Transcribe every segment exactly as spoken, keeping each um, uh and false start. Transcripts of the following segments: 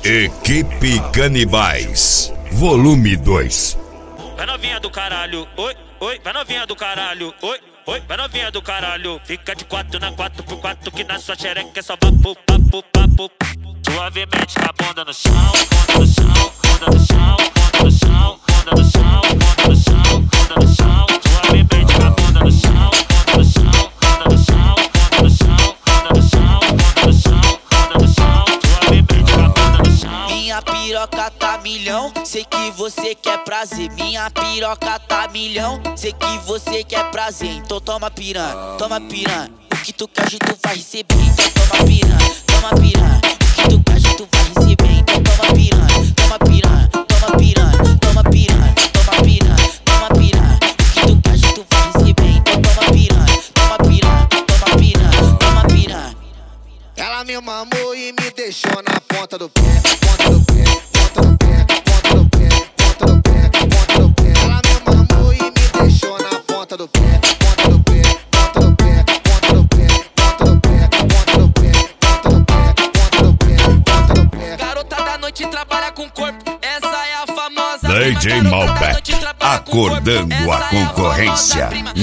Equipe Canibais, volume dois. Vai novinha do caralho, oi, oi, vai novinha do caralho, oi, oi, vai novinha do caralho. Fica de quatro na quatro por quatro que na sua xereca é só papo, papo, papo. Suavemente com a bunda no chão, bunda no chão, bunda no chão, bunda no chão, bunda no chão, bunda no chão, bunda no chão. Suavemente com a bunda no chão, bunda no chão, bunda no chão, bunda no chão, bunda no chão, bunda no chão, bunda no chão. Suavemente com a bunda no chão. Minha piroca tá milhão, sei que você quer prazer. Minha piroca tá milhão, sei que você quer prazer. Então toma piranha, toma piranha. O que tu quer, tu vai receber. Então toma piranha, toma piranha. O que tu quer, tu vai receber. Então toma piranha, toma piranha, toma piranha, toma piranha, toma piranha, toma piranha. O que tu quer, tu vai receber. Então toma piranha, toma piranha, toma piranha, toma piranha. Ela me mamou e me deixou na ponta do pé, ponta do pé, ponta do pé, ponta do pé, ponta do pé, ponta do pé. Ela me mamou e me deixou na ponta do pé, ponta do pé, ponta do pé, ponta do pé, ponta do pé, ponta do pé, ponta do pé, ponta do pé, ponta do pé. Garota da noite trabalha com corpo, essa é a famosa D J Malbec, acordando a concorrência.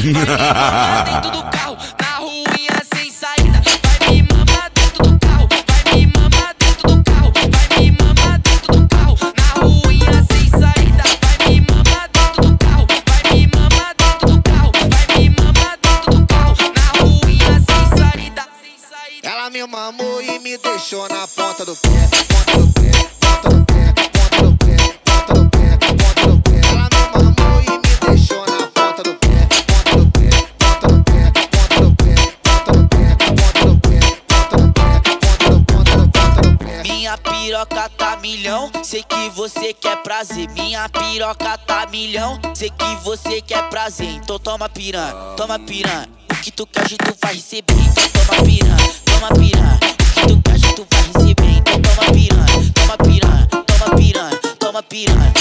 Dentro do carro, na ruinha sem saída. Vai me mamar dentro do carro, vai me mamar dentro do carro, vai me mamar dentro do carro, na ruinha sem saída. Vai me mamar dentro do carro, vai me mamar dentro do carro, vai me mamar dentro do carro, na ruinha sem saída. Ela me mamou e me deixou na ponta do pé, ponta do pé, ponta do pé, ponta do pé, ponta do pé, ponta do pé. Ela me mamou e me deixou na ponta do pé, ponta do pé, ponta do pé, ponta do pé, ponta do pé, ponta do pé, ponta do pé, ponta do ponta do ponta do pé. Minha piroca tá milhão, sei que você quer prazer. Minha piroca tá milhão, sei que você quer prazer. Então toma piranha, toma piranha. O que tu quer, tu vai receber. Então toma piranha, toma piranha. O que tu quer, tu vai receber. Então toma piranha, toma piranha, toma piranha, toma piranha.